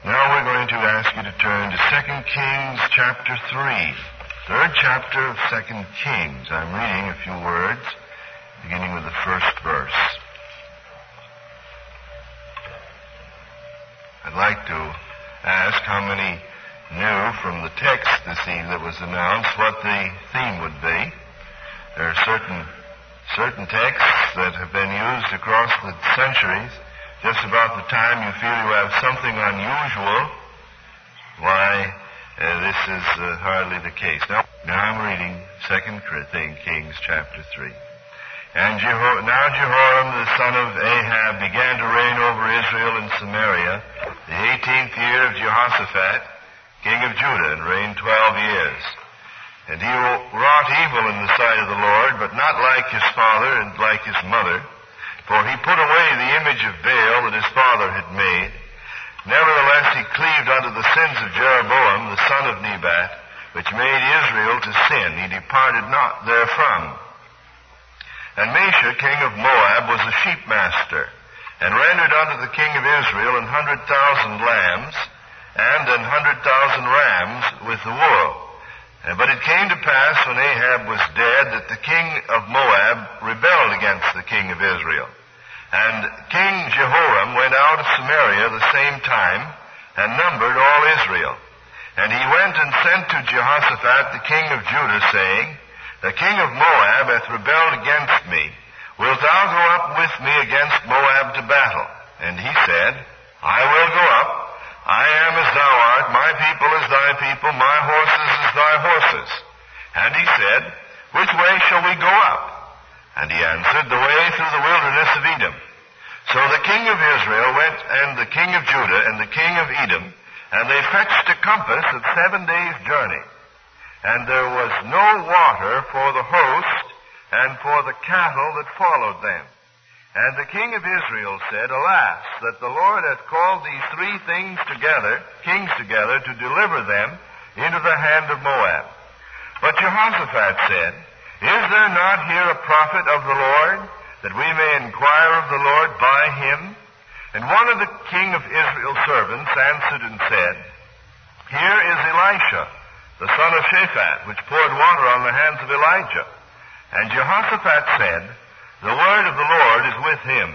Now we're going to ask you to turn to 2 Kings chapter 3. Third chapter of 2 Kings. I'm reading a few words, beginning with the first verse. I'd like to ask how many knew from the text this evening that was announced what the theme would be. There are certain texts that have been used across the centuries. Just about the time you feel you have something unusual, why, this is hardly the case. Now I'm reading 2 Kings chapter 3. And now Jehoram the son of Ahab began to reign over Israel and Samaria the 18th year of Jehoshaphat, king of Judah, and reigned 12 years. And he wrought evil in the sight of the Lord, but not like his father and like his mother. For he put away the image of Baal that his father had made. Nevertheless, he cleaved unto the sins of Jeroboam, the son of Nebat, which made Israel to sin. He departed not therefrom. And Mesha, king of Moab, was a sheepmaster, and rendered unto the king of Israel 100,000 lambs, and 100,000 rams with the wool. But it came to pass, when Ahab was dead, that the king of Moab rebelled against the king of Israel. And King Jehoram went out of Samaria the same time, and numbered all Israel. And he went and sent to Jehoshaphat the king of Judah, saying, The king of Moab hath rebelled against me. Wilt thou go up with me against Moab to battle? And he said, I will go up. I am as thou art, my people as thy people, my horses as thy horses. And he said, Which way shall we go up? And he answered, The way through the wilderness of Edom. So the king of Israel went, and the king of Judah, and the king of Edom, and they fetched a compass of 7 days' journey. And there was no water for the host, and for the cattle that followed them. And the king of Israel said, Alas, that the Lord hath called these three kings together, to deliver them into the hand of Moab. But Jehoshaphat said, Is there not here a prophet of the Lord, that we may inquire of the Lord by him? And one of the king of Israel's servants answered and said, Here is Elisha, the son of Shaphat, which poured water on the hands of Elijah. And Jehoshaphat said, The word of the Lord is with him.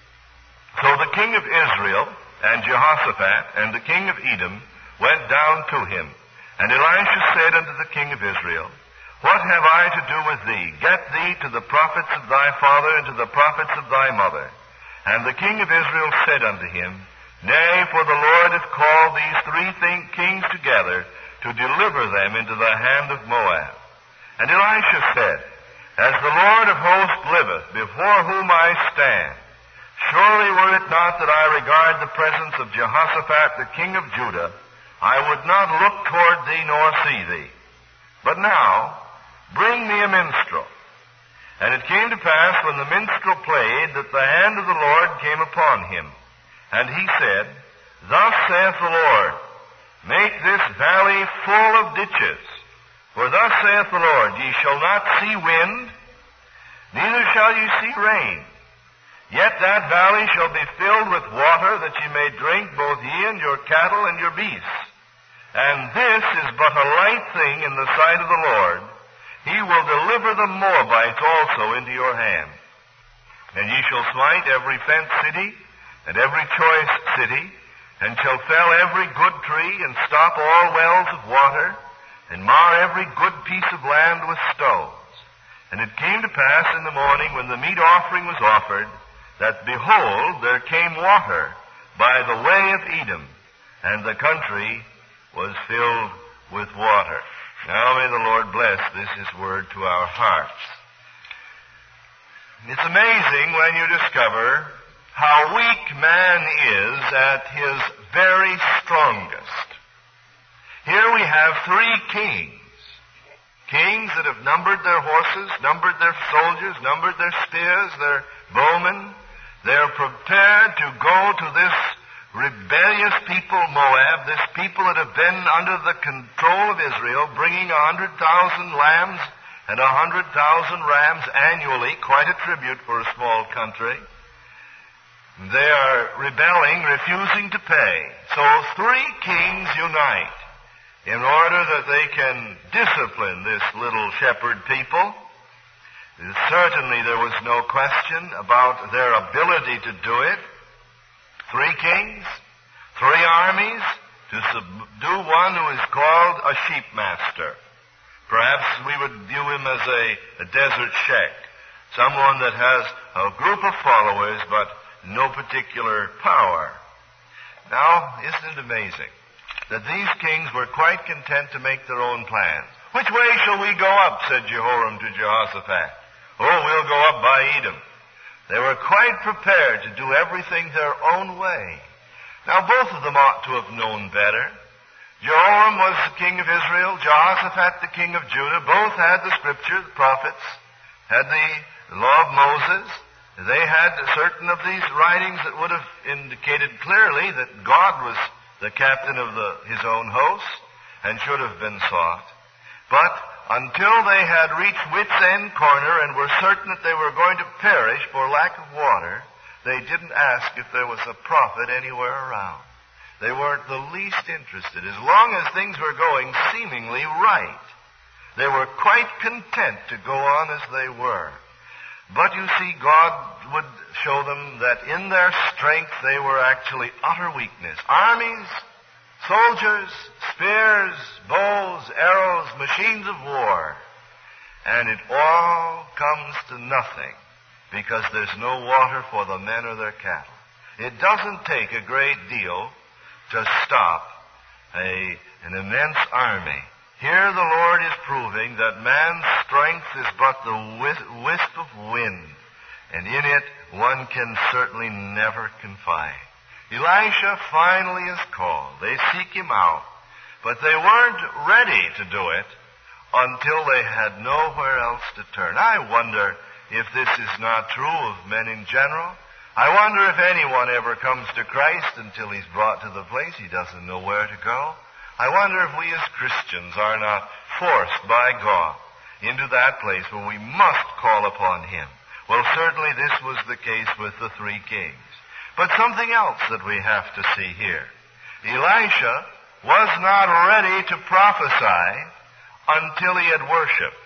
So the king of Israel and Jehoshaphat and the king of Edom went down to him. And Elisha said unto the king of Israel, What have I to do with thee? Get thee to the prophets of thy father and to the prophets of thy mother. And the king of Israel said unto him, Nay, for the Lord hath called these three kings together to deliver them into the hand of Moab. And Elisha said, As the Lord of hosts liveth, before whom I stand, surely were it not that I regard the presence of Jehoshaphat the king of Judah, I would not look toward thee nor see thee. But now, bring me a minstrel. And it came to pass, when the minstrel played, that the hand of the Lord came upon him. And he said, Thus saith the Lord, Make this valley full of ditches. For thus saith the Lord, Ye shall not see wind, neither shall ye see rain. Yet that valley shall be filled with water, that ye may drink, both ye and your cattle and your beasts. And this is but a light thing in the sight of the Lord. He will deliver the Moabites also into your hand. And ye shall smite every fenced city, and every choice city, and shall fell every good tree, and stop all wells of water, and mar every good piece of land with stones. And it came to pass in the morning, when the meat offering was offered, that, behold, there came water by the way of Edom, and the country was filled with water. Now may the Lord bless this his word to our hearts. It's amazing when you discover how weak man is at his very strongest. Here we have three kings that have numbered their horses, numbered their soldiers, numbered their spears, their bowmen. They're prepared to go to this rebellious people, Moab, this people that have been under the control of Israel, bringing 100,000 lambs and 100,000 rams annually, quite a tribute for a small country. They are rebelling, refusing to pay. So 3 kings unite in order that they can discipline this little shepherd people. Certainly there was no question about their ability to do it. 3 kings, 3 armies to subdue one who is called a sheep master. Perhaps we would view him as a desert sheik, someone that has a group of followers but no particular power. Now, isn't it amazing that these kings were quite content to make their own plans? Which way shall we go up, said Jehoram to Jehoshaphat. Oh, we'll go up by Edom. They were quite prepared to do everything their own way. Now, both of them ought to have known better. Jehoram was the king of Israel, Jehoshaphat the king of Judah. Both had the scripture, the prophets, had the law of Moses. They had certain of these writings that would have indicated clearly that God was the captain of his own host and should have been sought. But until they had reached wit's end corner and were certain that they were going to perish for lack of water, they didn't ask if there was a prophet anywhere around. They weren't the least interested. As long as things were going seemingly right, they were quite content to go on as they were. But you see, God would show them that in their strength they were actually utter weakness. Armies, soldiers, spears, bows, arrows, machines of war. And it all comes to nothing because there's no water for the men or their cattle. It doesn't take a great deal to stop an immense army. Here the Lord is proving that man's strength is but the wisp of wind, and in it one can certainly never confide. Elisha finally is called. They seek him out, but they weren't ready to do it until they had nowhere else to turn. I wonder if this is not true of men in general. I wonder if anyone ever comes to Christ until he's brought to the place he doesn't know where to go. I wonder if we as Christians are not forced by God into that place where we must call upon him. Well, certainly this was the case with the 3 kings. But something else that we have to see here. Elisha was not ready to prophesy until he had worshipped.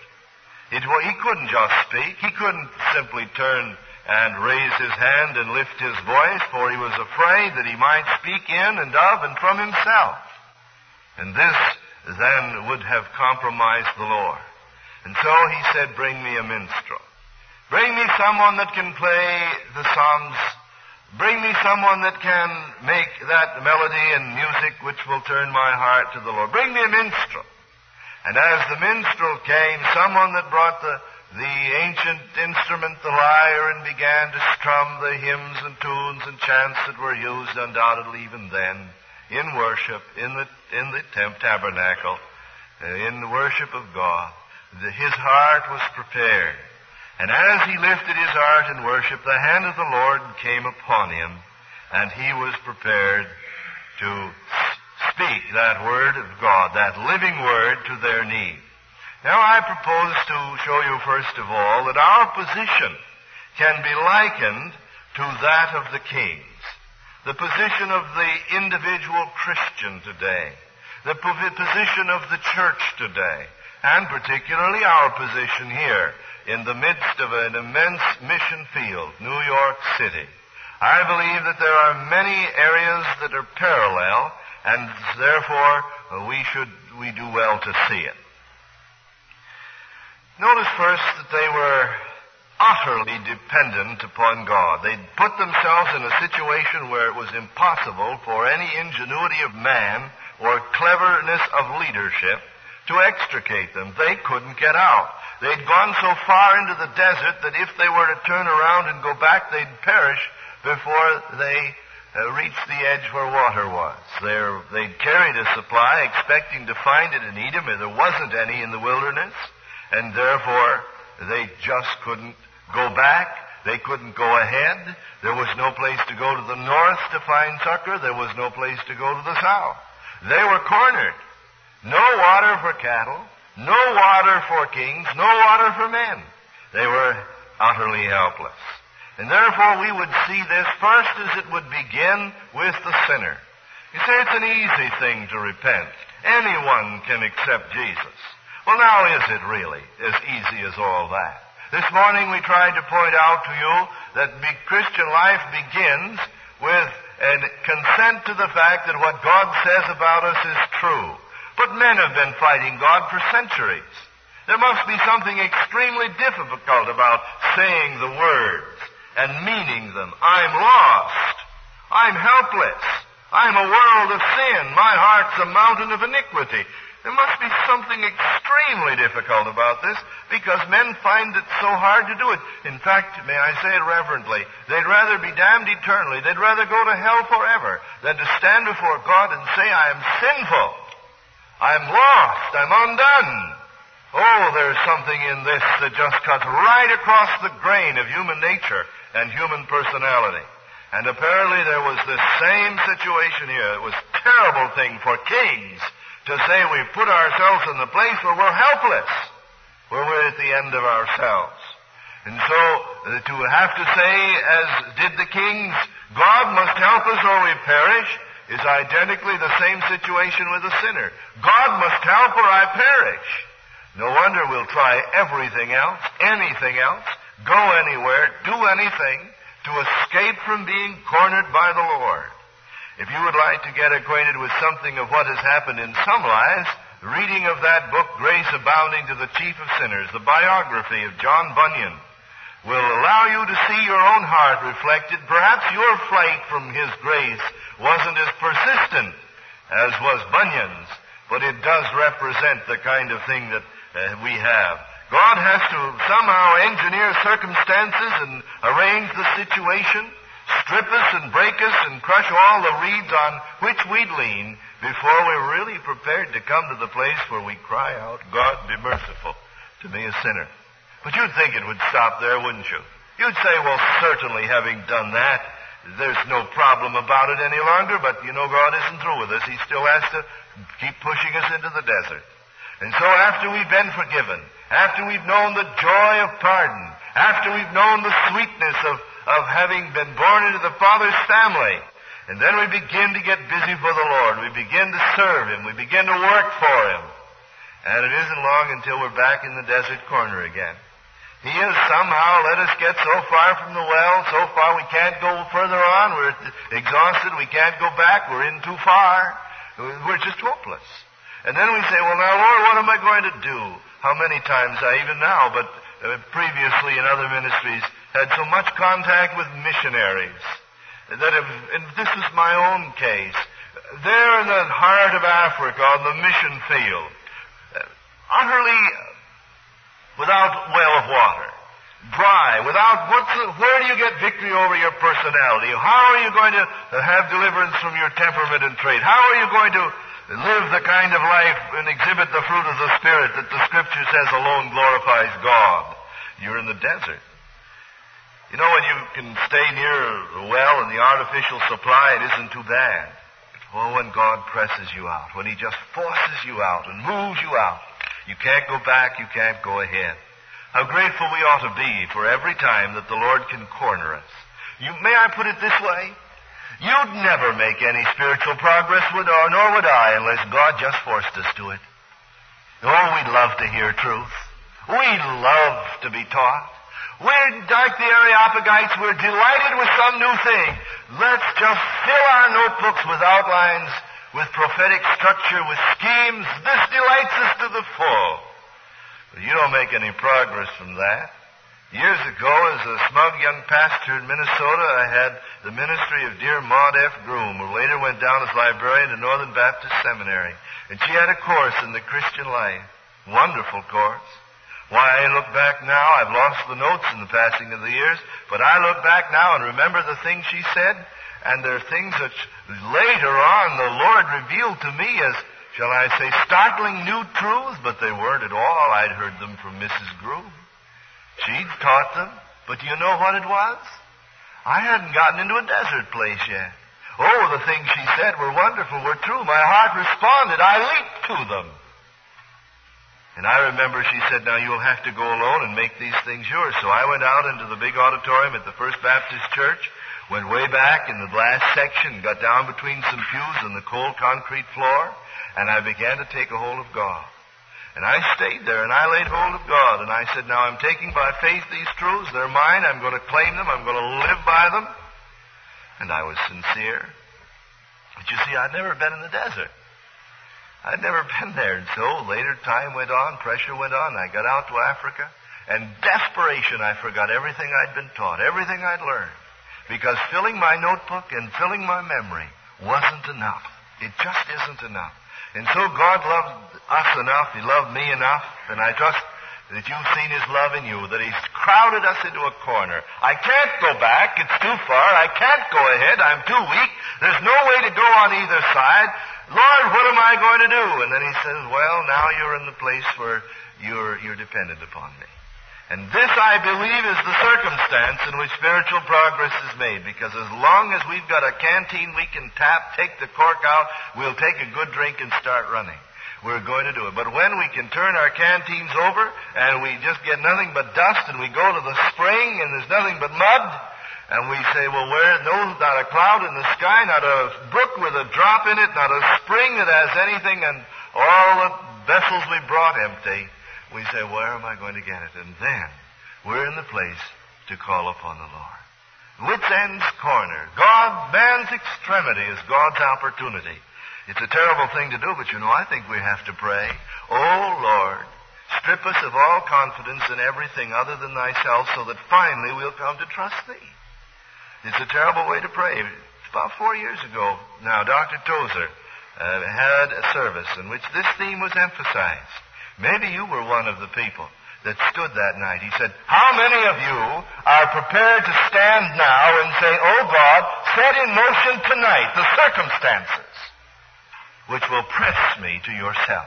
He couldn't just speak. He couldn't simply turn and raise his hand and lift his voice, for he was afraid that he might speak in and of and from himself. And this then would have compromised the Lord. And so he said, bring me a minstrel. Bring me someone that can play the psalms. Bring me someone that can make that melody and music which will turn my heart to the Lord. Bring me a minstrel. And as the minstrel came, someone that brought the ancient instrument, the lyre, and began to strum the hymns and tunes and chants that were used undoubtedly even then in worship, in the tabernacle, in the worship of God. His heart was prepared. And as he lifted his heart in worship, the hand of the Lord came upon him, and he was prepared to speak that word of God, that living word, to their need. Now I propose to show you first of all that our position can be likened to that of the kings. The position of the individual Christian today, the position of the church today, and particularly our position here in the midst of an immense mission field, New York City. I believe that there are many areas that are parallel, and therefore we do well to see it. Notice first that they were utterly dependent upon God. They'd put themselves in a situation where it was impossible for any ingenuity of man or cleverness of leadership to extricate them. They couldn't get out. They'd gone so far into the desert that if they were to turn around and go back, they'd perish before they reached the edge where water was. They'd carried a supply expecting to find it in Edom, and there wasn't any in the wilderness, and therefore they just couldn't go back. They couldn't go ahead. There was no place to go to the north to find succor. There was no place to go to the south. They were cornered. No water for cattle, no water for kings, no water for men. They were utterly helpless. And therefore we would see this first as it would begin with the sinner. You say it's an easy thing to repent. Anyone can accept Jesus. Well, now is it really as easy as all that? This morning we tried to point out to you that Christian life begins with a consent to the fact that what God says about us is true. But men have been fighting God for centuries. There must be something extremely difficult about saying the words and meaning them. I'm lost. I'm helpless. I'm a world of sin. My heart's a mountain of iniquity. There must be something extremely difficult about this because men find it so hard to do it. In fact, may I say it reverently, they'd rather be damned eternally, they'd rather go to hell forever than to stand before God and say, I am sinful, I'm lost, I'm undone. Oh, there's something in this that just cuts right across the grain of human nature and human personality. And apparently there was this same situation here. It was a terrible thing for kings to say we put ourselves in the place where we're helpless, where we're at the end of ourselves. And so to have to say, as did the kings, God must help us or we perish, is identically the same situation with the sinner. God must help or I perish. No wonder we'll try everything else, anything else, go anywhere, do anything to escape from being cornered by the Lord. If you would like to get acquainted with something of what has happened in some lives, the reading of that book, Grace Abounding to the Chief of Sinners, the biography of John Bunyan, will allow you to see your own heart reflected. Perhaps your flight from His grace wasn't as persistent as was Bunyan's, but it does represent the kind of thing that we have. God has to somehow engineer circumstances and arrange the situation, strip us and break us and crush all the reeds on which we'd lean before we're really prepared to come to the place where we cry out, God, be merciful to me, a sinner. But you'd think it would stop there, wouldn't you? You'd say, well, certainly having done that, there's no problem about it any longer, but you know God isn't through with us. He still has to keep pushing us into the desert. And so after we've been forgiven, after we've known the joy of pardon, after we've known the sweetness of having been born into the Father's family, and then we begin to get busy for the Lord. We begin to serve Him. We begin to work for Him. And it isn't long until we're back in the desert corner again. He has somehow let us get so far from the well, so far we can't go further on. We're exhausted. We can't go back. We're in too far. We're just hopeless. And then we say, well, now, Lord, what am I going to do? How many times I even now, but previously in other ministries, had so much contact with missionaries that and this is my own case. There in the heart of Africa on the mission field, utterly without well of water, dry, where do you get victory over your personality? How are you going to have deliverance from your temperament and trait? How are you going to live the kind of life and exhibit the fruit of the Spirit that the Scripture says alone glorifies God? You're in the desert. You know, when you can stay near the well and the artificial supply, it isn't too bad. Oh, when God presses you out, when He just forces you out and moves you out, you can't go back, you can't go ahead. How grateful we ought to be for every time that the Lord can corner us. May I put it this way? You'd never make any spiritual progress, nor would I, unless God just forced us to it. Oh, we'd love to hear truth. We'd love to be taught. We're like the Areopagites. We're delighted with some new thing. Let's just fill our notebooks with outlines, with prophetic structure, with schemes. This delights us to the full. But you don't make any progress from that. Years ago, as a smug young pastor in Minnesota, I had the ministry of dear Maud F. Groom, who later went down as librarian to Northern Baptist Seminary. And she had a course in the Christian life. Wonderful course. Why, I look back now, I've lost the notes in the passing of the years, but I look back now and remember the things she said, and there are things that later on the Lord revealed to me as, shall I say, startling new truths, but they weren't at all. I'd heard them from Mrs. Groom. She'd taught them, but do you know what it was? I hadn't gotten into a desert place yet. Oh, the things she said were wonderful, were true. My heart responded. I leaped to them. And I remember she said, now you'll have to go alone and make these things yours. So I went out into the big auditorium at the First Baptist Church, went way back in the last section, got down between some pews on the cold concrete floor, and I began to take a hold of God. And I stayed there, and I laid hold of God, and I said, now I'm taking by faith these truths. They're mine. I'm going to claim them. I'm going to live by them. And I was sincere. But you see, I'd never been in the desert. I'd never been there. And so later time went on, pressure went on. I got out to Africa. And desperation, I forgot everything I'd been taught, everything I'd learned. Because filling my notebook and filling my memory wasn't enough. It just isn't enough. And so God loved us enough. He loved me enough. And I trust that you've seen His love in you, that He's crowded us into a corner. I can't go back. It's too far. I can't go ahead. I'm too weak. There's no way to go on either side. Lord, what am I going to do? And then He says, well, now you're in the place where you're dependent upon me. And this, I believe, is the circumstance in which spiritual progress is made. Because as long as we've got a canteen we can tap, take the cork out, we'll take a good drink and start running. We're going to do it. But when we can turn our canteens over and we just get nothing but dust and we go to the spring and there's nothing but mud, and we say, well, not a cloud in the sky, not a brook with a drop in it, not a spring that has anything, and all the vessels we brought empty, we say, where am I going to get it? And then we're in the place to call upon the Lord. Wit's end's corner. Man's extremity is God's opportunity. It's a terrible thing to do, but I think we have to pray. Oh, Lord, strip us of all confidence in everything other than Thyself so that finally we'll come to trust Thee. It's a terrible way to pray. About 4 years ago now, Dr. Tozer had a service in which this theme was emphasized. Maybe you were one of the people that stood that night. He said, how many of you are prepared to stand now and say, oh God, set in motion tonight the circumstances which will press me to yourself?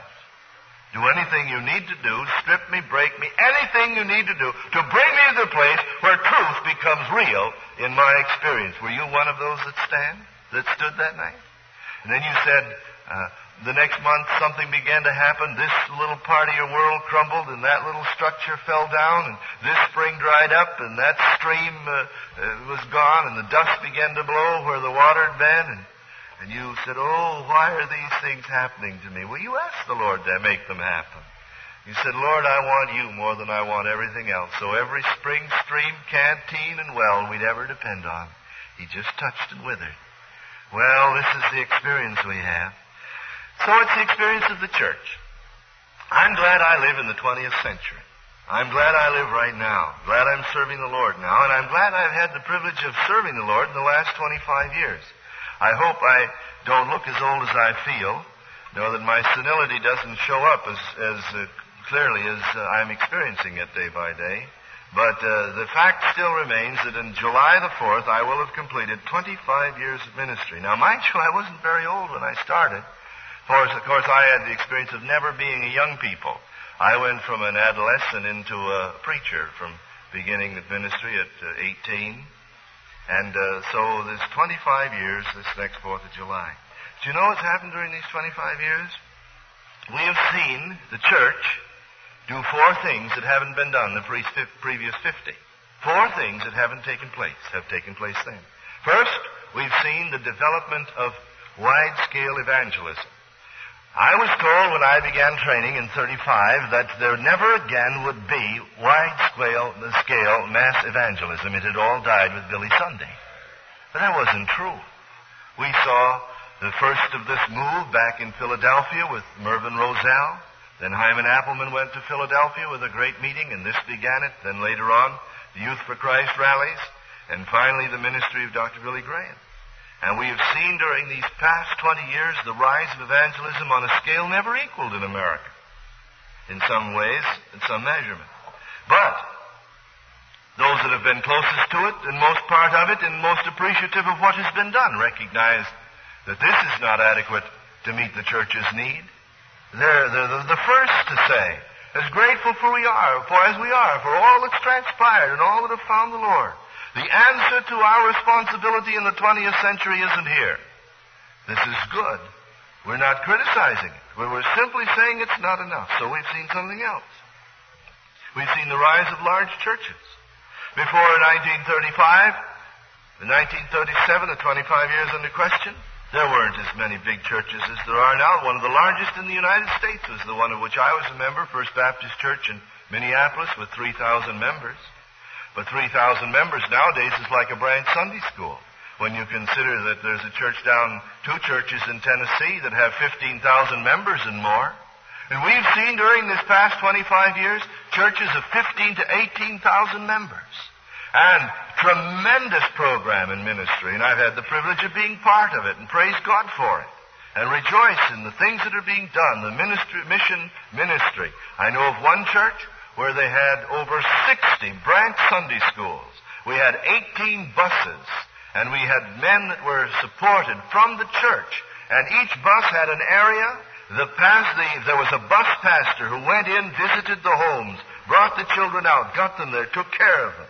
Do anything you need to do, strip me, break me, anything you need to do to bring me to the place where truth becomes real in my experience. Were you one of those that stood that night? And then you said, the next month something began to happen. This little part of your world crumbled and that little structure fell down and this spring dried up and that stream was gone and the dust began to blow where the water had been. And you said, oh, why are these things happening to me? Well, you asked the Lord to make them happen. You said, Lord, I want you more than I want everything else. So every spring, stream, canteen, and well we'd ever depend on, He just touched and withered. Well, this is the experience we have. So it's the experience of the church. I'm glad I live in the 20th century. I'm glad I live right now. Glad I'm serving the Lord now. And I'm glad I've had the privilege of serving the Lord in the last 25 years. I hope I don't look as old as I feel, nor that my senility doesn't show up as clearly as I'm experiencing it day by day. But the fact still remains that in July the 4th, I will have completed 25 years of ministry. Now, mind you, I wasn't very old when I started. Of course, I had the experience of never being a young people. I went from an adolescent into a preacher from beginning the ministry at 18. And so there's 25 years this next 4th of July. Do you know what's happened during these 25 years? We have seen the church do 4 things that haven't been done the previous 50. 4 things that have taken place then. First, we've seen the development of wide-scale evangelism. I was told when I began training in 35 that there never again would be wide-scale mass evangelism. It had all died with Billy Sunday. But that wasn't true. We saw the first of this move back in Philadelphia with Mervyn Roselle. Then Hyman Appleman went to Philadelphia with a great meeting, and this began it. Then later on, the Youth for Christ rallies, and finally the ministry of Dr. Billy Graham. And we have seen during these past 20 years the rise of evangelism on a scale never equaled in America. In some ways, in some measurement. But those that have been closest to it, and most part of it, and most appreciative of what has been done, recognize that this is not adequate to meet the church's need. They're the first to say, as grateful as we are for all that's transpired and all that have found the Lord. The answer to our responsibility in the 20th century isn't here. This is good, We're not criticizing it. We're simply saying it's not enough. So we've seen something else. We've seen the rise of large churches. Before 1935, in 1937, the 25 years under question, there weren't as many big churches as there are now. One of the largest in the United States was the one of which I was a member, First Baptist Church in Minneapolis, with 3,000 members. But 3,000 members nowadays is like a branch Sunday school. When you consider that there's a church two churches in Tennessee that have 15,000 members and more. And we've seen during this past 25 years churches of 15 to 18,000 members. And tremendous program in ministry. And I've had the privilege of being part of it, and praise God for it. And rejoice in the things that are being done, the mission ministry. I know of one church where they had over 60 branch Sunday schools. We had 18 buses, and we had men that were supported from the church. And each bus had an area. There was a bus pastor who went in, visited the homes, brought the children out, got them there, took care of them.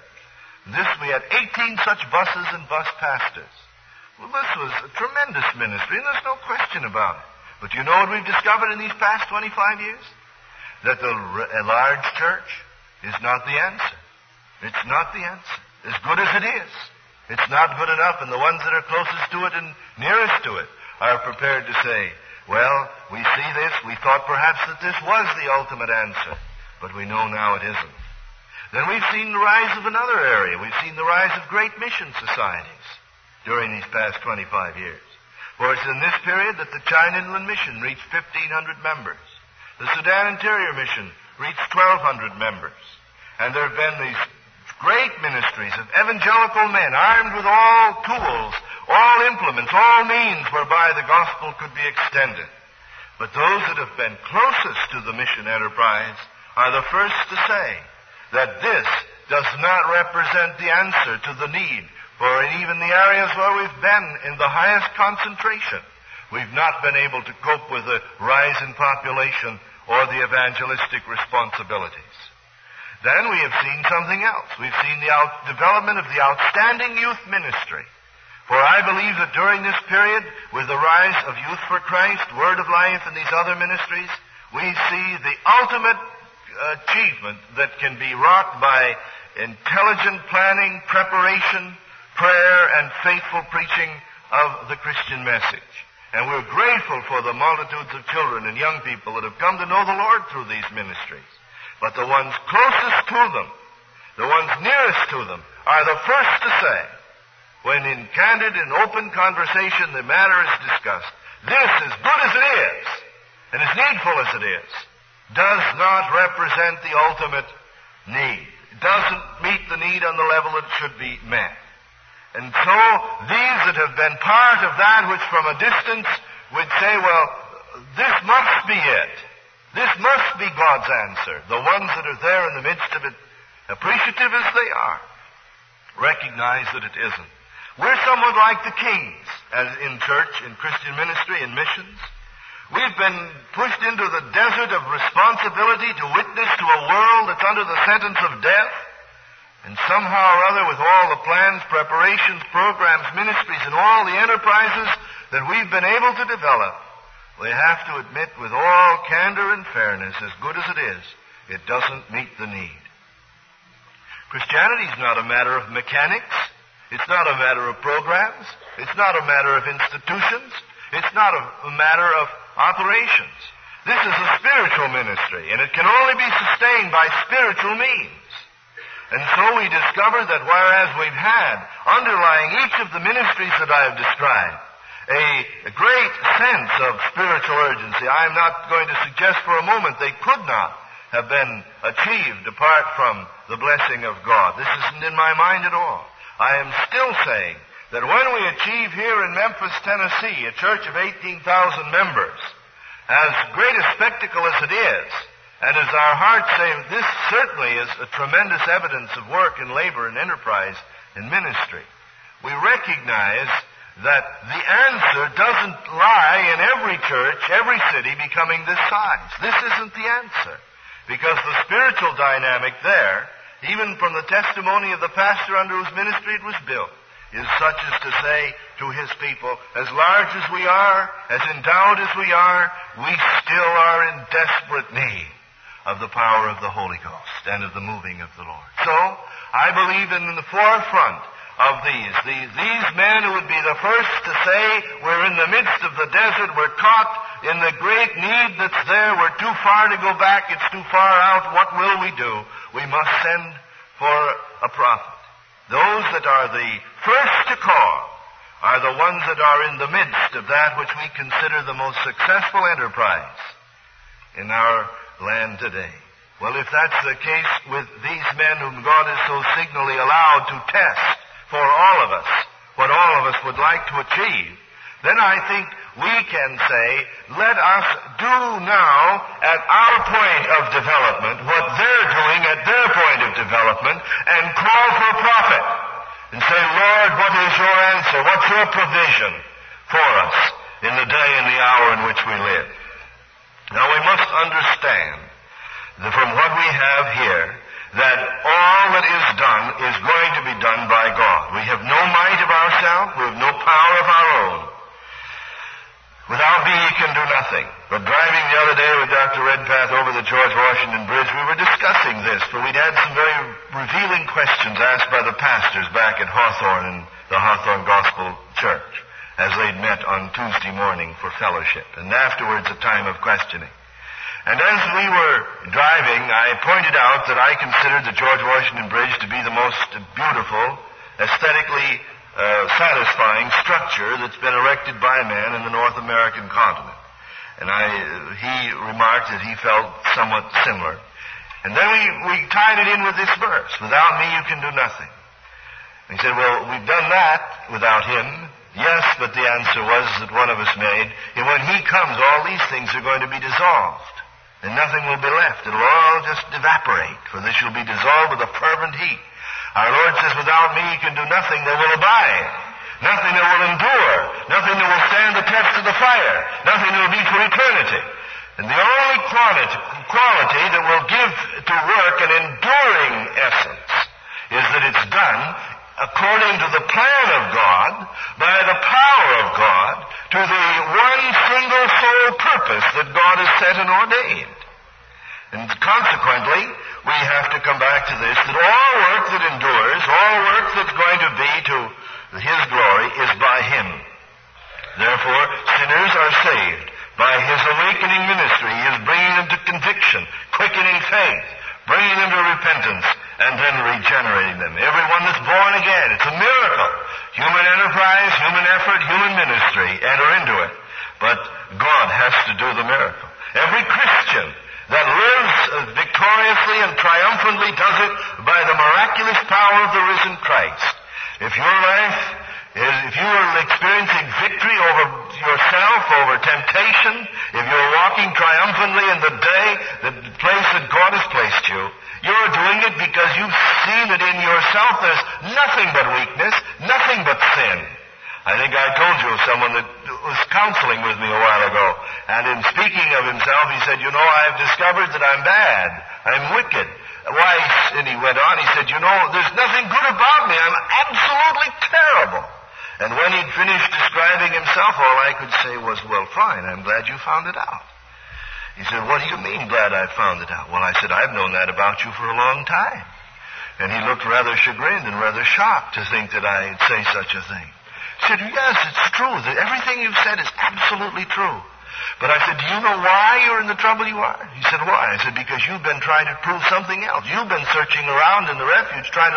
We had 18 such buses and bus pastors. Well, this was a tremendous ministry, and there's no question about it. But you know what we've discovered in these past 25 years? That a large church is not the answer. It's not the answer. As good as it is, it's not good enough, and the ones that are closest to it and nearest to it are prepared to say, well, we see this, we thought perhaps that this was the ultimate answer, but we know now it isn't. Then we've seen the rise of another area. We've seen the rise of great mission societies during these past 25 years. For it's in this period that the China Inland Mission reached 1,500 members. The Sudan Interior Mission reached 1,200 members. And there have been these great ministries of evangelical men armed with all tools, all implements, all means whereby the gospel could be extended. But those that have been closest to the mission enterprise are the first to say that this does not represent the answer to the need. For in even the areas where we've been in the highest concentration, we've not been able to cope with the rise in population or the evangelistic responsibilities. Then we have seen something else. We've seen the development of the outstanding youth ministry. For I believe that during this period, with the rise of Youth for Christ, Word of Life, and these other ministries, we see the ultimate achievement that can be wrought by intelligent planning, preparation, prayer, and faithful preaching of the Christian message. And we're grateful for the multitudes of children and young people that have come to know the Lord through these ministries. But the ones closest to them, the ones nearest to them, are the first to say, when in candid and open conversation the matter is discussed, this, as good as it is, and as needful as it is, does not represent the ultimate need. It doesn't meet the need on the level it should be met. And so, these that have been part of that which from a distance would say, well, this must be it. This must be God's answer. The ones that are there in the midst of it, appreciative as they are, recognize that it isn't. We're somewhat like the kings as in church, in Christian ministry, in missions. We've been pushed into the desert of responsibility to witness to a world that's under the sentence of death. And somehow or other, with all the plans, preparations, programs, ministries, and all the enterprises that we've been able to develop, we have to admit with all candor and fairness, as good as it is, it doesn't meet the need. Christianity is not a matter of mechanics. It's not a matter of programs. It's not a matter of institutions. It's not a matter of operations. This is a spiritual ministry, and it can only be sustained by spiritual means. And so we discover that whereas we've had underlying each of the ministries that I have described a great sense of spiritual urgency, I am not going to suggest for a moment they could not have been achieved apart from the blessing of God. This isn't in my mind at all. I am still saying that when we achieve here in Memphis, Tennessee, a church of 18,000 members, as great a spectacle as it is, and as our hearts say, this certainly is a tremendous evidence of work and labor and enterprise and ministry, we recognize that the answer doesn't lie in every church, every city becoming this size. This isn't the answer. Because the spiritual dynamic there, even from the testimony of the pastor under whose ministry it was built, is such as to say to his people, as large as we are, as endowed as we are, we still are in desperate need of the power of the Holy Ghost and of the moving of the Lord. So, I believe in the forefront of these men who would be the first to say, we're in the midst of the desert, we're caught in the great need that's there, we're too far to go back, it's too far out, what will we do? We must send for a prophet. Those that are the first to call are the ones that are in the midst of that which we consider the most successful enterprise in our land today. Well, if that's the case with these men whom God has so signally allowed to test for all of us what all of us would like to achieve, then I think we can say, let us do now at our point of development what they're doing at their point of development and call for a prophet and say, Lord, what is your answer? What's your provision for us in the day and the hour in which we live? Now we must understand that from what we have here, that all that is done is going to be done by God. We have no might of ourselves. We have no power of our own. Without me, you can do nothing. But driving the other day with Dr. Redpath over the George Washington Bridge, we were discussing this, for we'd had some very revealing questions asked by the pastors back at Hawthorne in the Hawthorne Gospel Church as they'd met on Tuesday morning for fellowship, and afterwards a time of questioning. And as we were driving, I pointed out that I considered the George Washington Bridge to be the most beautiful, aesthetically satisfying structure that's been erected by man in the North American continent. And he remarked that he felt somewhat similar. And then we tied it in with this verse, without me you can do nothing. And he said, well, we've done that without him. Yes, but the answer was that one of us made, and when he comes, all these things are going to be dissolved. And nothing will be left. It'll all just evaporate, for this shall be dissolved with a fervent heat. Our Lord says, without me you can do nothing that will abide, nothing that will endure, nothing that will stand the test of the fire, nothing that will be for eternity. And the only quality that will give to work an enduring essence is that it's done according to the plan of God, by the power of God, to the one single sole purpose that God has set and ordained. And consequently, we have to come back to this, that all work that endures, all work that's going to be to His glory is by Him. Therefore, sinners are saved by His awakening ministry. He is bringing them to conviction, quickening faith, bringing them to repentance, and then regenerating them. Everyone that's born again, it's a miracle. Human enterprise, human effort, human ministry enter into it. But God has to do the miracle. Every Christian that lives victoriously and triumphantly does it by the miraculous power of the risen Christ. If your life if you are experiencing victory over yourself, over temptation, if you're walking triumphantly in the day, the place that God has placed you, you're doing it because you've seen that in yourself there's nothing but weakness, nothing but sin. I think I told you of someone that was counseling with me a while ago, and in speaking of himself, he said, I've discovered that I'm bad, I'm wicked. Why, and he went on, he said, there's nothing good about me, I'm absolutely terrible. And when he'd finished describing himself, all I could say was, well, fine, I'm glad you found it out. He said, what do you mean, glad I found it out? Well, I said, I've known that about you for a long time. And he looked rather chagrined and rather shocked to think that I'd say such a thing. He said, yes, it's true. Everything you've said is absolutely true. But I said, do you know why you're in the trouble you are? He said, why? I said, because you've been trying to prove something else. You've been searching around in the refuge trying to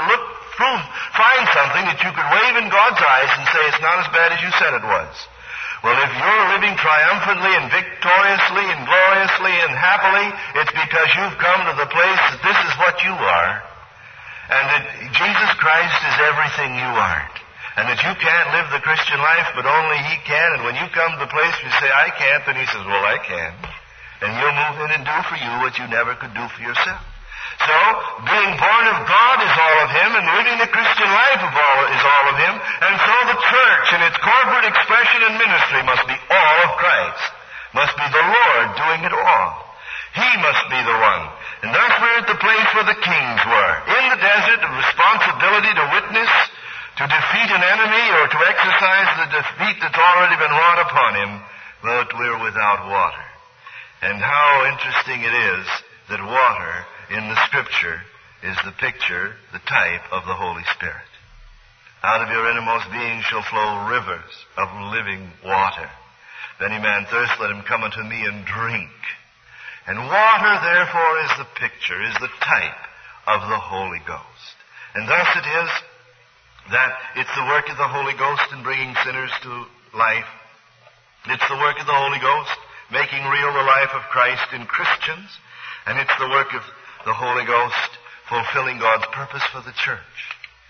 find something that you could wave in God's eyes and say it's not as bad as you said it was. Well, if you're living triumphantly and victoriously and gloriously and happily, it's because you've come to the place that this is what you are, and that Jesus Christ is everything you aren't, and that you can't live the Christian life, but only He can. And when you come to the place where you say, I can't, then He says, well, I can. And He'll move in and do for you what you never could do for yourself. So, being born of God is all of Him, and living the Christian life is all of Him, and so the church in its corporate expression and ministry must be all of Christ, must be the Lord doing it all. He must be the one. And thus we're at the place where the kings were. In the desert, of responsibility to witness to defeat an enemy or to exercise the defeat that's already been wrought upon him, but we're without water. And how interesting it is that water in the Scripture is the picture, the type of the Holy Spirit. Out of your innermost being shall flow rivers of living water. If any man thirst, let him come unto me and drink. And water, therefore, is the picture, is the type of the Holy Ghost. And thus it is that it's the work of the Holy Ghost in bringing sinners to life. It's the work of the Holy Ghost making real the life of Christ in Christians. And it's the work of the Holy Ghost fulfilling God's purpose for the church.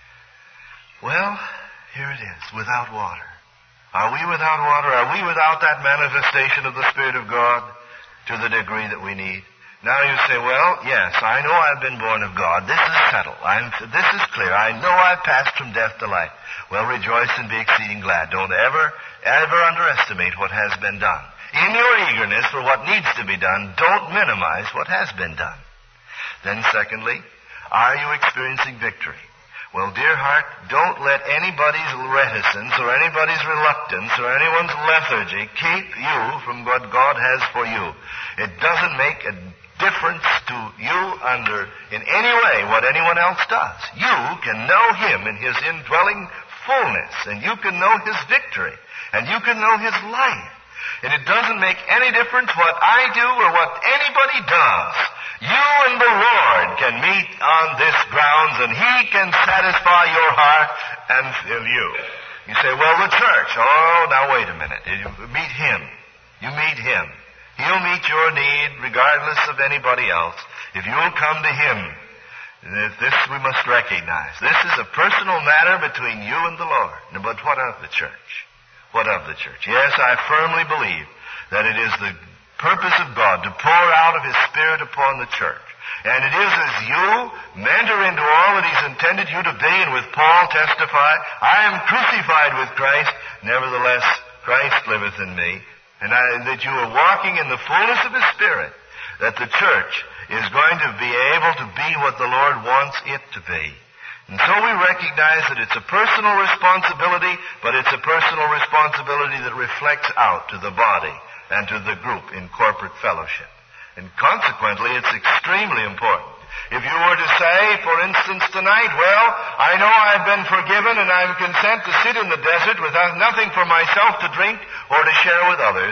Well, here it is, without water. Are we without water? Are we without that manifestation of the Spirit of God to the degree that we need? Now you say, well, yes, I know I've been born of God. This is settled. This is clear. I know I've passed from death to life. Well, rejoice and be exceeding glad. Don't ever underestimate what has been done. In your eagerness for what needs to be done, don't minimize what has been done. Then secondly, are you experiencing victory? Well, dear heart, don't let anybody's reticence or anybody's reluctance or anyone's lethargy keep you from what God has for you. It doesn't make a difference to you in any way what anyone else does. You can know Him in His indwelling fullness, and you can know His victory, and you can know His life. And it doesn't make any difference what I do or what anybody does. You and the Lord can meet on this grounds, and He can satisfy your heart and fill you. You say, well, the church. Oh, now wait a minute. You meet Him. You meet Him. He'll meet your need regardless of anybody else. If you'll come to Him, this we must recognize. This is a personal matter between you and the Lord. But what of the church? What of the church? Yes, I firmly believe that it is the purpose of God to pour out of His Spirit upon the church. And it is as you enter into all that He's intended you to be, and with Paul testify, I am crucified with Christ, nevertheless Christ liveth in me, and that you are walking in the fullness of His Spirit, that the church is going to be able to be what the Lord wants it to be. And so we recognize that it's a personal responsibility, but it's a personal responsibility that reflects out to the body and to the group in corporate fellowship. And consequently, it's extremely important. If you were to say, for instance, tonight, well, I know I've been forgiven and I'm content to sit in the desert without nothing for myself to drink or to share with others,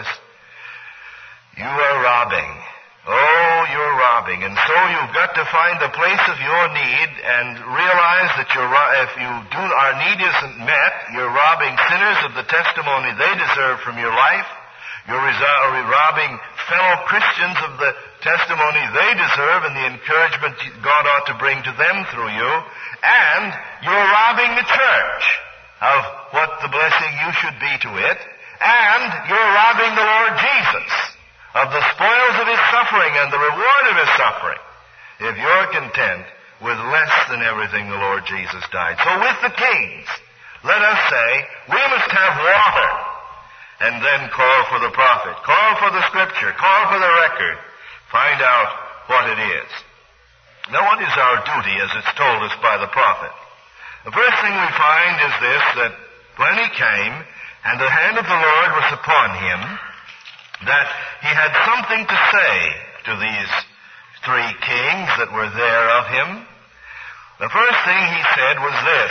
you are robbing. Oh, you're robbing. And so you've got to find the place of your need and realize that if our need isn't met, you're robbing sinners of the testimony they deserve from your life. You're robbing fellow Christians of the testimony they deserve and the encouragement God ought to bring to them through you. And you're robbing the church of what the blessing you should be to it. And you're robbing the Lord Jesus of the spoils of His suffering and the reward of His suffering, if you're content with less than everything the Lord Jesus died. So with the kings, let us say, we must have water, and then call for the prophet, call for the Scripture, call for the record, find out what it is. Now, what is our duty as it's told us by the prophet? The first thing we find is this, that when he came, and the hand of the Lord was upon him, that he had something to say to these three kings that were there of him. The first thing he said was this: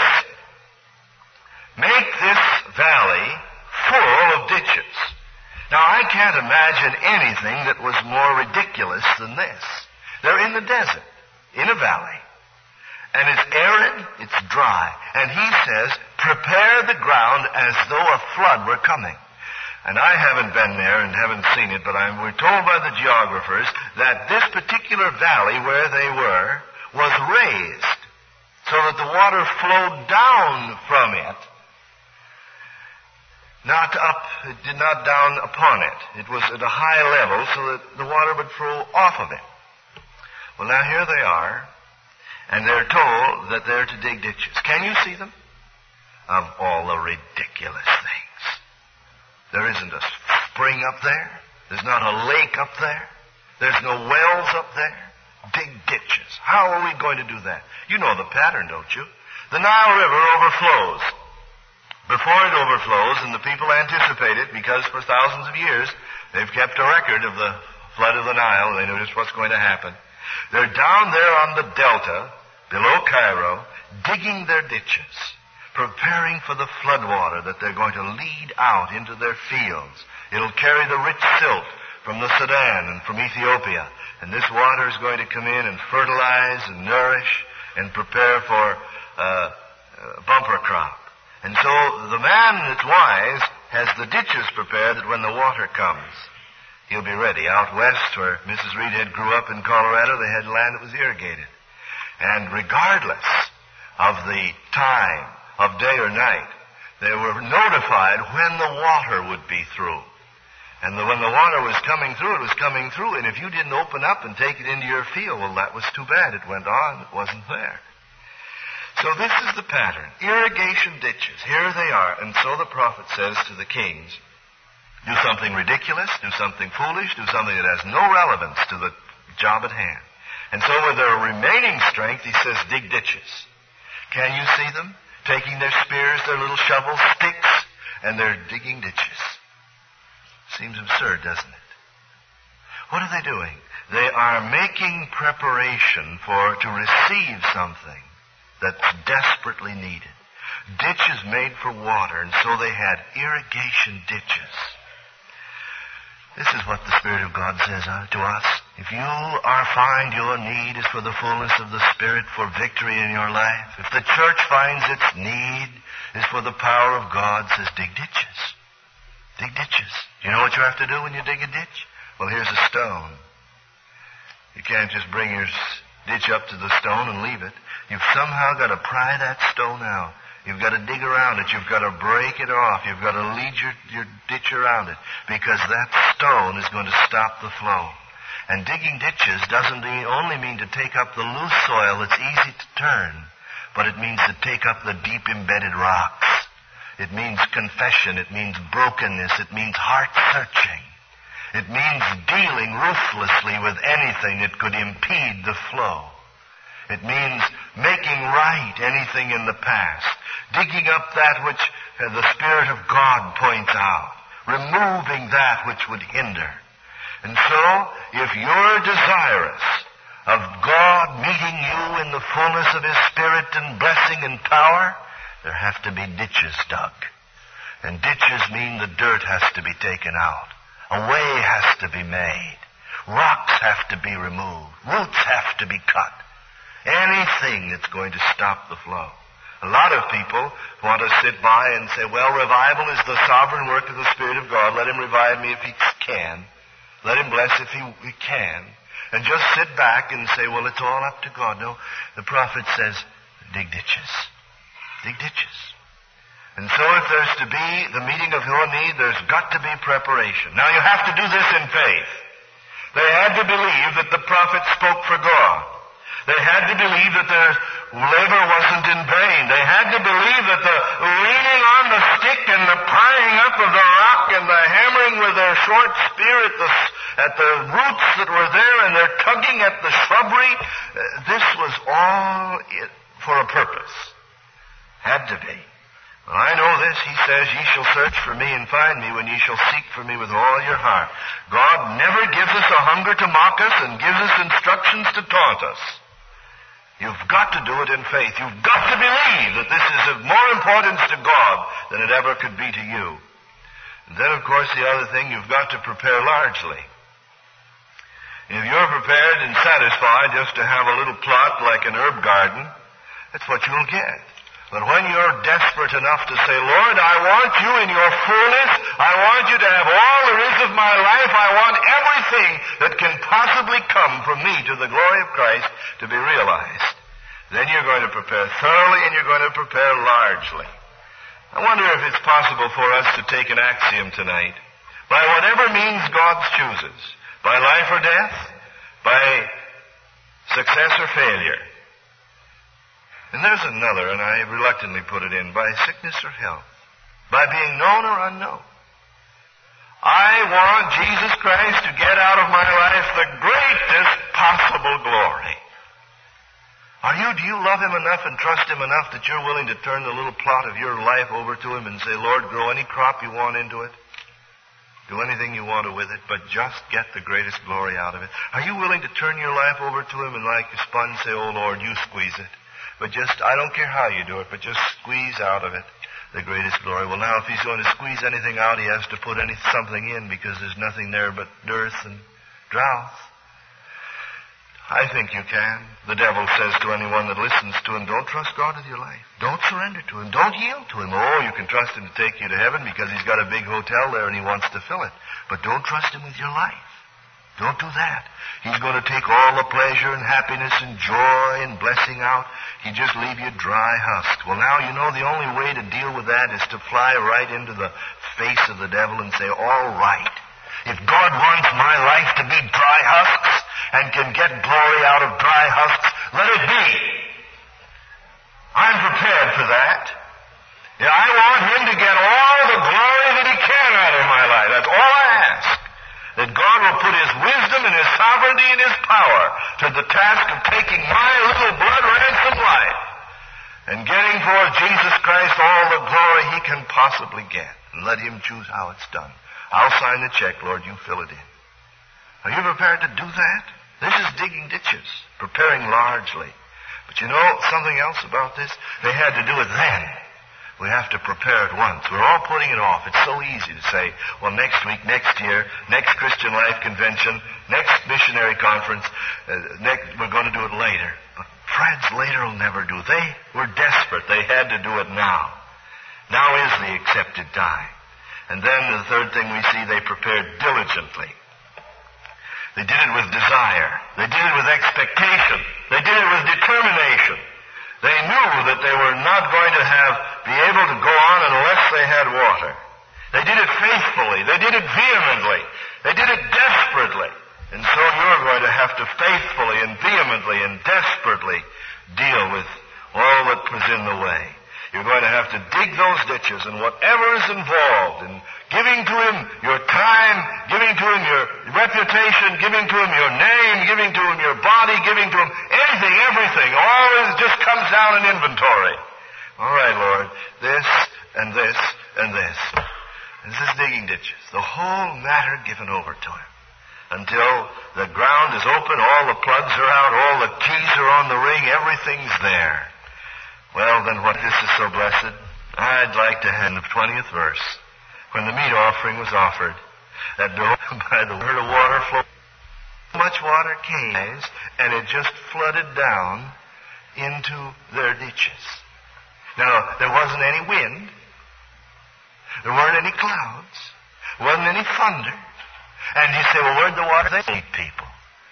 make this valley full of ditches. Now, I can't imagine anything that was more ridiculous than this. They're in the desert, in a valley, and it's arid, it's dry, and he says, prepare the ground as though a flood were coming. And I haven't been there and haven't seen it, but we're told by the geographers that this particular valley where they were was raised so that the water flowed down from it, not up, it did not down upon it. It was at a high level so that the water would flow off of it. Well, now here they are, and they're told that they're to dig ditches. Can you see them? Of all the ridiculous things. There isn't a spring up there. There's not a lake up there. There's no wells up there. Dig ditches. How are we going to do that? You know the pattern, don't you? The Nile River overflows. Before it overflows, and the people anticipate it because for thousands of years they've kept a record of the flood of the Nile. They know just what's going to happen. They're down there on the delta, below Cairo, digging their ditches, preparing for the flood water that they're going to lead out into their fields. It'll carry the rich silt from the Sudan and from Ethiopia. And this water is going to come in and fertilize and nourish and prepare for bumper crop. And so the man that's wise has the ditches prepared that when the water comes, he'll be ready. Out west where Mrs. Reedhead grew up in Colorado, they had land that was irrigated. And regardless of the time of day or night, they were notified when the water would be through. And when the water was coming through, it was coming through. And if you didn't open up and take it into your field, well, that was too bad. It went on. It wasn't there. So this is the pattern. Irrigation ditches. Here they are. And so the prophet says to the kings, do something ridiculous, do something foolish, do something that has no relevance to the job at hand. And so with their remaining strength, he says, dig ditches. Can you see them? Taking their spears, their little shovel sticks, and they're digging ditches. Seems absurd, doesn't it? What are they doing? They are making preparation to receive something that's desperately needed. Ditches made for water, and so they had irrigation ditches. This is what the Spirit of God says to us. If you find your need is for the fullness of the Spirit, for victory in your life, if the church finds its need is for the power of God, says dig ditches. Dig ditches. Do you know what you have to do when you dig a ditch? Well, here's a stone. You can't just bring your ditch up to the stone and leave it. You've somehow got to pry that stone out. You've got to dig around it. You've got to break it off. You've got to lead your ditch around it, because that stone is going to stop the flow. And digging ditches doesn't only mean to take up the loose soil that's easy to turn, but it means to take up the deep embedded rocks. It means confession. It means brokenness. It means heart searching. It means dealing ruthlessly with anything that could impede the flow. It means making right anything in the past, digging up that which the Spirit of God points out, removing that which would hinder. And so, if you're desirous of God meeting you in the fullness of His Spirit and blessing and power, there have to be ditches dug. And ditches mean the dirt has to be taken out. A way has to be made. Rocks have to be removed. Roots have to be cut. Anything that's going to stop the flow. A lot of people want to sit by and say, well, revival is the sovereign work of the Spirit of God. Let Him revive me if He can. Let Him bless if He can. And just sit back and say, well, it's all up to God. No, the prophet says, dig ditches. Dig ditches. And so if there's to be the meeting of your need, there's got to be preparation. Now you have to do this in faith. They had to believe that the prophet spoke for God. They had to believe that their labor wasn't in vain. They had to believe that the leaning on the stick and the prying up of the rock and the hammering with their short spear at the roots that were there and their tugging at the shrubbery, this was all for a purpose. Had to be. Well, I know this. He says, ye shall search for me and find me when ye shall seek for me with all your heart. God never gives us a hunger to mock us and gives us instructions to taunt us. You've got to do it in faith. You've got to believe that this is of more importance to God than it ever could be to you. And then, of course, the other thing, you've got to prepare largely. If you're prepared and satisfied just to have a little plot like an herb garden, that's what you'll get. But when you're desperate enough to say, Lord, I want you in your fullness. I want you to have all there is of my life. I want everything that can possibly come from me to the glory of Christ to be realized. Then you're going to prepare thoroughly and you're going to prepare largely. I wonder if it's possible for us to take an axiom tonight. By whatever means God chooses, by life or death, by success or failure. And there's another, and I reluctantly put it in, by sickness or health, by being known or unknown. I want Jesus Christ to get out of my life the greatest possible glory. Do you love him enough and trust him enough that you're willing to turn the little plot of your life over to him and say, Lord, grow any crop you want into it? Do anything you want to with it, but just get the greatest glory out of it. Are you willing to turn your life over to him and like a sponge say, oh Lord, you squeeze it. But I don't care how you do it, but just squeeze out of it the greatest glory. Well, now if he's going to squeeze anything out, he has to put something in because there's nothing there but dearth and drought. I think you can. The devil says to anyone that listens to him, don't trust God with your life. Don't surrender to him. Don't yield to him. Oh, you can trust him to take you to heaven because he's got a big hotel there and he wants to fill it. But don't trust him with your life. Don't do that. He's going to take all the pleasure and happiness and joy and blessing out. He'll just leave you dry husked. Well, now, you know, the only way to deal with that is to fly right into the face of the devil and say, all right. If God wants my life to be dry husks and can get glory out of dry husks, let it be. I'm prepared for that. Yeah, I want him to get all the glory that he can out of my life. That's all I ask. That God will put his wisdom and his sovereignty and his power to the task of taking my little blood-ransomed life and getting for Jesus Christ all the glory he can possibly get. And let him choose how it's done. I'll sign the check, Lord, you fill it in. Are you prepared to do that? This is digging ditches, preparing largely. But you know something else about this? They had to do it then. We have to prepare at once. We're all putting it off. It's so easy to say, well, next week, next year, next Christian Life Convention, next missionary conference, we're going to do it later. But friends, later will never do. They were desperate. They had to do it now. Now is the accepted time. And then the third thing we see, they prepared diligently. They did it with desire. They did it with expectation. They did it with determination. They knew that they were not going to be able to go on unless they had water. They did it faithfully. They did it vehemently. They did it desperately. And so you're going to have to faithfully and vehemently and desperately deal with all that was in the way. You're going to have to dig those ditches, and whatever is involved in giving to him your time, giving to him your reputation, giving to him your name, giving to him your body, giving to him anything, everything, all just comes down in inventory. All right, Lord, this and this and this. This is digging ditches. The whole matter given over to him. Until the ground is open, all the plugs are out, all the keys are on the ring, everything's there. Well, then what this is so blessed, I'd like to hand the 20th verse. When the meat offering was offered, that by the word of water flowed, much water came, and it just flooded down into their ditches. Now, there wasn't any wind. There weren't any clouds. There wasn't any thunder. And you say, well, where'd the water? They need people.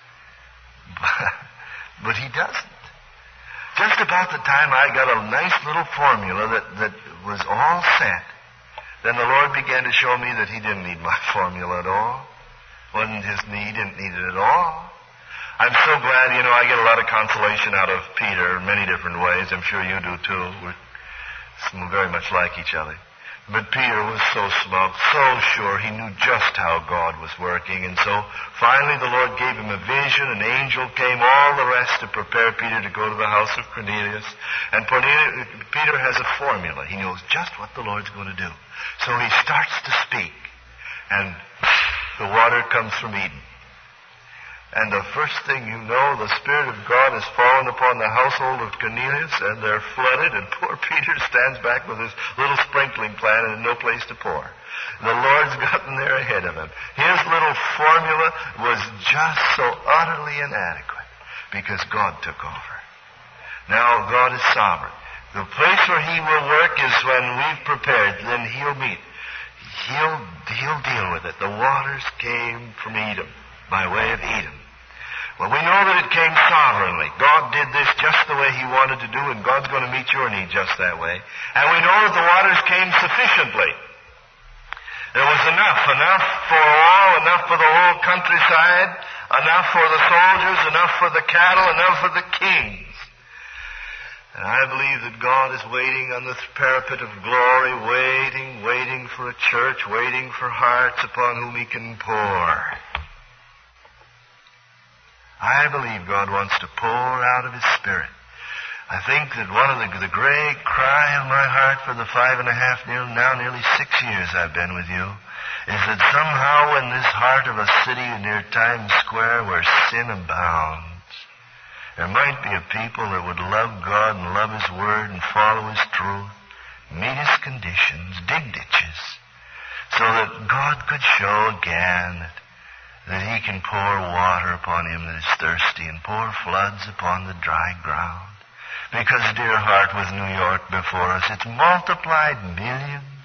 But he doesn't. Just about the time I got a nice little formula that was all set, then the Lord began to show me that he didn't need my formula at all. He didn't need it at all. I'm so glad, I get a lot of consolation out of Peter in many different ways. I'm sure you do too. We're very much like each other. But Peter was so smug, so sure he knew just how God was working. And so finally the Lord gave him a vision. An angel came, all the rest to prepare Peter to go to the house of Cornelius. And Peter has a formula. He knows just what the Lord's going to do. So he starts to speak. And the water comes from Eden. And the first thing you know, the Spirit of God has fallen upon the household of Cornelius, and they're flooded, and poor Peter stands back with his little sprinkling plan and no place to pour. The Lord's gotten there ahead of him. His little formula was just so utterly inadequate because God took over. Now, God is sovereign. The place where he will work is when we've prepared, then he'll meet. He'll deal with it. The waters came from Edom, by way of Edom. Well, we know that it came sovereignly. God did this just the way he wanted to do, and God's going to meet your need just that way. And we know that the waters came sufficiently. There was enough for all, enough for the whole countryside, enough for the soldiers, enough for the cattle, enough for the kings. And I believe that God is waiting on the parapet of glory, waiting for a church, waiting for hearts upon whom he can pour. I believe God wants to pour out of his Spirit I think that one of the great cry of my heart for the 5.5, now nearly 6 years I've been with you, is that somehow in this heart of a city near Times Square where sin abounds, there might be a people that would love God and love His Word and follow His truth, meet His conditions, dig ditches, so that God could show again that He can pour water upon him that is thirsty and pour floods upon the dry ground. Because, dear heart, with New York before us, it's multiplied millions.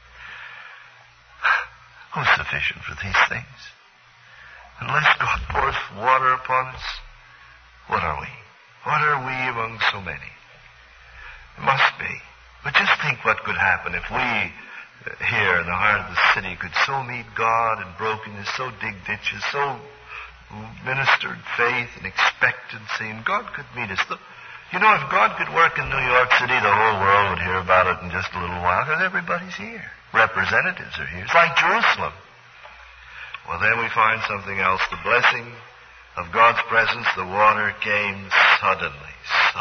Who's sufficient for these things? Unless God pours water upon us, what are we? What are we among so many? It must be. But just think what could happen if we, here in the heart of the city, could so meet God in brokenness, so dig ditches, so ministered faith and expectancy, and God could meet us. You know, if God could work in New York City, the whole world would hear about it in just a little while, because everybody's here. Representatives are here. It's like Jerusalem. Well, then we find something else. The blessing of God's presence, the water came suddenly.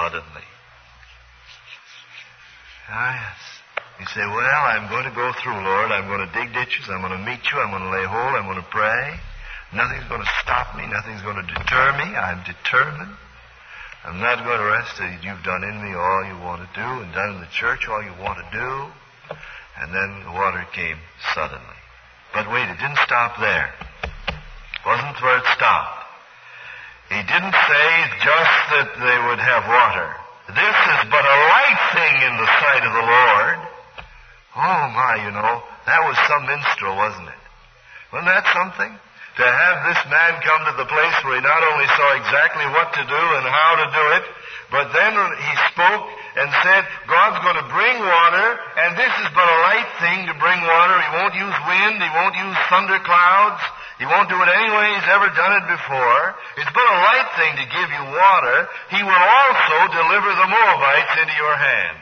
Ah, yes. You say, well, I'm going to go through, Lord. I'm going to dig ditches. I'm going to meet you. I'm going to lay hold. I'm going to pray. Nothing's going to stop me. Nothing's going to deter me. I'm determined. I'm not going to rest till you've done in me all you want to do and done in the church all you want to do. And then the water came suddenly. But wait, it didn't stop there. It wasn't where it stopped. He didn't say just that they would have water. This is but a light thing in the sight of the Lord. Oh my, that was some minstrel, wasn't it? Wasn't that something? To have this man come to the place where he not only saw exactly what to do and how to do it, but then he spoke and said, God's going to bring water, and this is but a light thing to bring water. He won't use wind. He won't use thunderclouds. He won't do it any way He's ever done it before. It's but a light thing to give you water. He will also deliver the Moabites into your hand.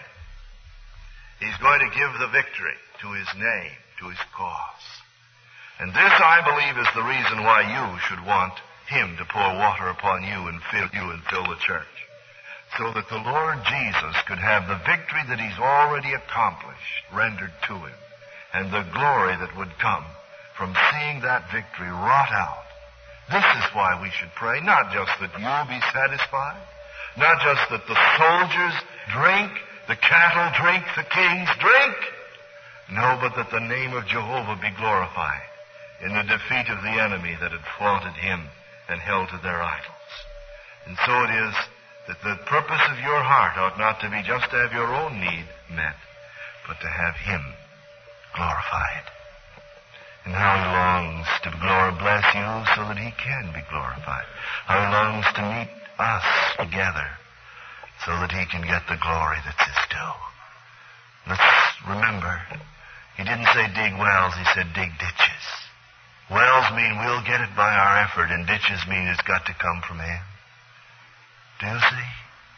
He's going to give the victory to His name, to His cause. And this, I believe, is the reason why you should want Him to pour water upon you and fill the church. So that the Lord Jesus could have the victory that He's already accomplished rendered to Him, and the glory that would come from seeing that victory wrought out. This is why we should pray, not just that you be satisfied, not just that the soldiers drink, the cattle drink, the kings drink. No, but that the name of Jehovah be glorified in the defeat of the enemy that had flaunted Him and held to their idols. And so it is that the purpose of your heart ought not to be just to have your own need met, but to have Him glorified. And how He longs to bless you so that He can be glorified. How He longs to meet us together so that He can get the glory that's His due. Let's remember, He didn't say dig wells, He said dig ditches. Wells mean we'll get it by our effort, and ditches mean it's got to come from Him. Do you see?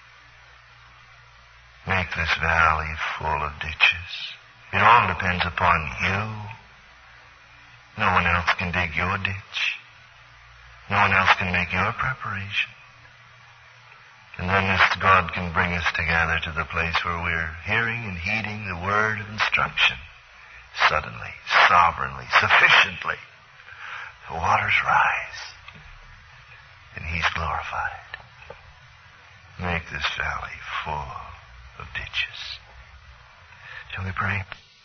Make this valley full of ditches. It all depends upon you. No one else can dig your ditch. No one else can make your preparation. And then God can bring us together to the place where we're hearing and heeding the word of instruction. Suddenly, sovereignly, sufficiently. The waters rise, and He's glorified. Make this valley full of ditches. Shall we pray?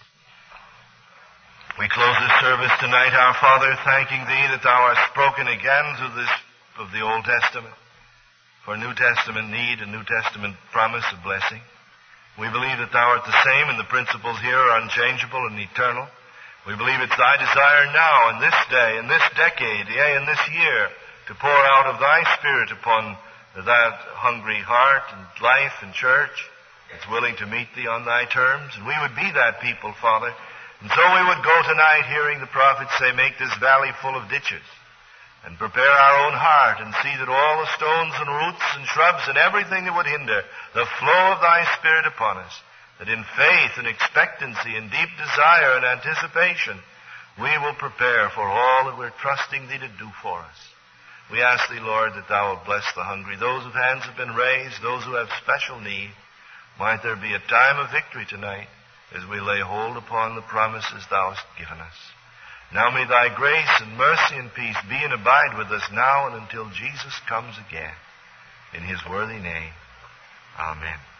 We close this service tonight, our Father, thanking Thee that Thou hast spoken again through this of the Old Testament for New Testament need and New Testament promise of blessing. We believe that Thou art the same, and the principles here are unchangeable and eternal. We believe it's Thy desire now, in this day, in this decade, yea, in this year, to pour out of Thy Spirit upon that hungry heart and life and church that's willing to meet Thee on Thy terms. And we would be that people, Father. And so we would go tonight hearing the prophets say, make this valley full of ditches, and prepare our own heart and see that all the stones and roots and shrubs and everything that would hinder the flow of Thy Spirit upon us, that in faith and expectancy and deep desire and anticipation, we will prepare for all that we're trusting Thee to do for us. We ask Thee, Lord, that Thou wilt bless the hungry, those whose hands have been raised, those who have special need. Might there be a time of victory tonight as we lay hold upon the promises Thou hast given us. Now may Thy grace and mercy and peace be and abide with us now and until Jesus comes again. In His worthy name, amen.